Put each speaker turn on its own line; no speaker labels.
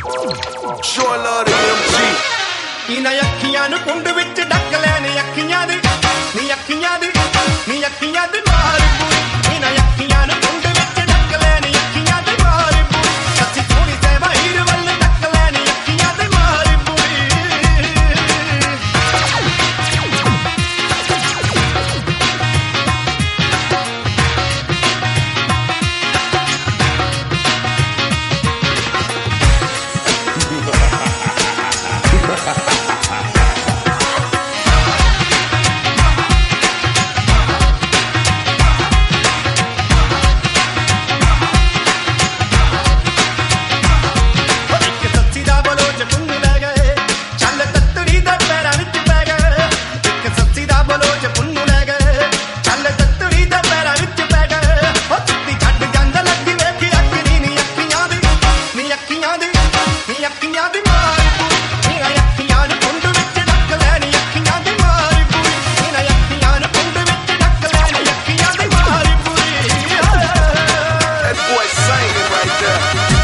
Sure love the MG.
ਇਹਨਾਂ ਅੱਖੀਆਂ ਨੂੰ ਕੁੰਡ ਵਿੱਚ ਡੱਕ ਲੈਣ ਅੱਖੀਆਂ ਦੇ ਨੀ ਅੱਖੀਆਂ ਦੇ ਨੀ ਅੱਖੀਆਂ ਦੇ ਮਾਰ ਪੂਰੀ ਇਹਨਾਂ ਅੱਖੀਆਂ ਨੂੰ ਕੁੰਡ ਵਿੱਚ ਡੱਕ ਲੈਣ ਅੱਖੀਆਂ ਦੇ ਮਾਰ ਪੂਰੀ ਸੱਚੀ ਥੋੜੀ ਤੇ ਬਾਹਰ ਵੱਲ ਡੱਕ ਲੈਣ ਅੱਖੀਆਂ ਦੇ ਮਾਰ ਪੂਰੀ I'll be